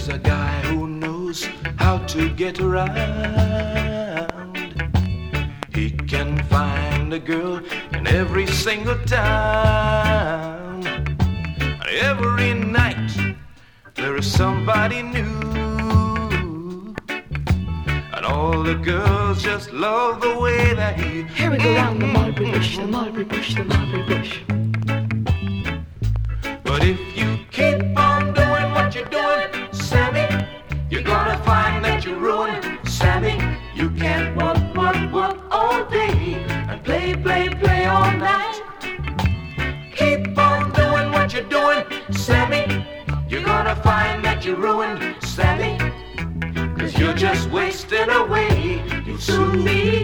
There's a guy who knows how to get around. He can find a girl in every single town. And every night there is somebody new. And all the girls just love the way that he... Here we go round the mulberry bush, the mulberry bush, the mulberry bush. But if you keep on doing what you're doing, Sammy, you're gonna find that you're ruined. Sammy, you can't work all day and play all night. Keep on doing what you're doing, Sammy, you're gonna find that you're ruined, Sammy, 'cause you're just wasting away. You'll soon be